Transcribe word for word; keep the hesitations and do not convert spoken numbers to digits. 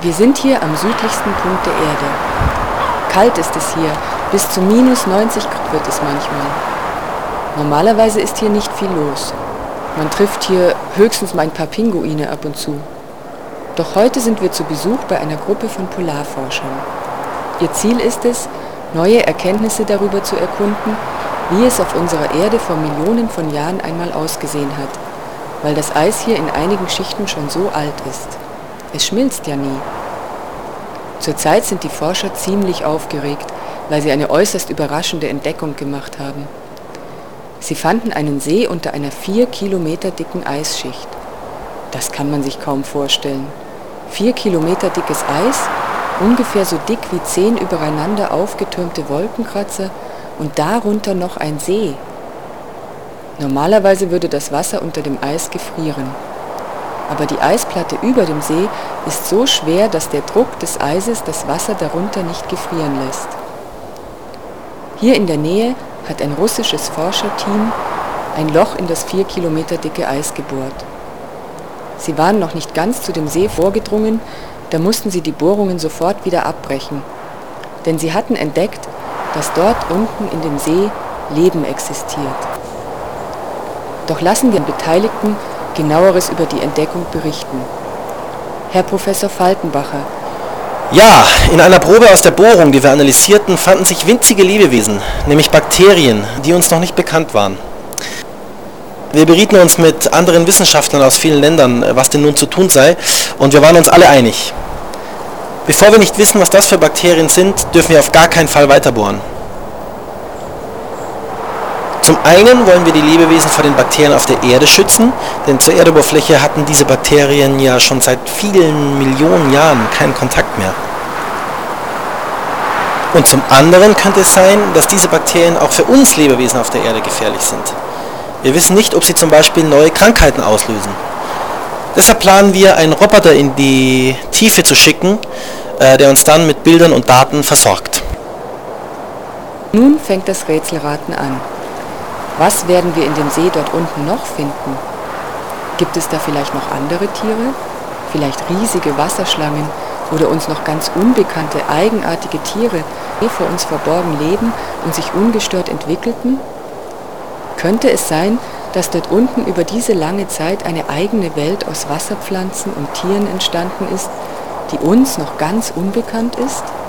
Wir sind hier am südlichsten Punkt der Erde. Kalt ist es hier, bis zu minus neunzig Grad wird es manchmal. Normalerweise ist hier nicht viel los. Man trifft hier höchstens mal ein paar Pinguine ab und zu. Doch heute sind wir zu Besuch bei einer Gruppe von Polarforschern. Ihr Ziel ist es, neue Erkenntnisse darüber zu erkunden, wie es auf unserer Erde vor Millionen von Jahren einmal ausgesehen hat, weil das Eis hier in einigen Schichten schon so alt ist. Es schmilzt ja nie. Zurzeit sind die Forscher ziemlich aufgeregt, weil sie eine äußerst überraschende Entdeckung gemacht haben. Sie fanden einen See unter einer vier Kilometer dicken Eisschicht. Das kann man sich kaum vorstellen. Vier Kilometer dickes Eis, ungefähr so dick wie zehn übereinander aufgetürmte Wolkenkratzer und darunter noch ein See. Normalerweise würde das Wasser unter dem Eis gefrieren. Aber die Eisplatte über dem See ist so schwer, dass der Druck des Eises das Wasser darunter nicht gefrieren lässt. Hier in der Nähe hat ein russisches Forscherteam ein Loch in das vier Kilometer dicke Eis gebohrt. Sie waren noch nicht ganz zu dem See vorgedrungen, da mussten sie die Bohrungen sofort wieder abbrechen. Denn sie hatten entdeckt, dass dort unten in dem See Leben existiert. Doch lassen wir den Beteiligten genaueres über die Entdeckung berichten. Herr Professor Faltenbacher. Ja, in einer Probe aus der Bohrung, die wir analysierten, fanden sich winzige Lebewesen, nämlich Bakterien, die uns noch nicht bekannt waren. Wir berieten uns mit anderen Wissenschaftlern aus vielen Ländern, was denn nun zu tun sei, und wir waren uns alle einig. Bevor wir nicht wissen, was das für Bakterien sind, dürfen wir auf gar keinen Fall weiterbohren. Zum einen wollen wir die Lebewesen vor den Bakterien auf der Erde schützen, denn zur Erdoberfläche hatten diese Bakterien ja schon seit vielen Millionen Jahren keinen Kontakt mehr. Und zum anderen könnte es sein, dass diese Bakterien auch für uns Lebewesen auf der Erde gefährlich sind. Wir wissen nicht, ob sie zum Beispiel neue Krankheiten auslösen. Deshalb planen wir, einen Roboter in die Tiefe zu schicken, äh, der uns dann mit Bildern und Daten versorgt. Nun fängt das Rätselraten an. Was werden wir in dem See dort unten noch finden? Gibt es da vielleicht noch andere Tiere? Vielleicht riesige Wasserschlangen oder uns noch ganz unbekannte, eigenartige Tiere, die vor uns verborgen leben und sich ungestört entwickelten? Könnte es sein, dass dort unten über diese lange Zeit eine eigene Welt aus Wasserpflanzen und Tieren entstanden ist, die uns noch ganz unbekannt ist?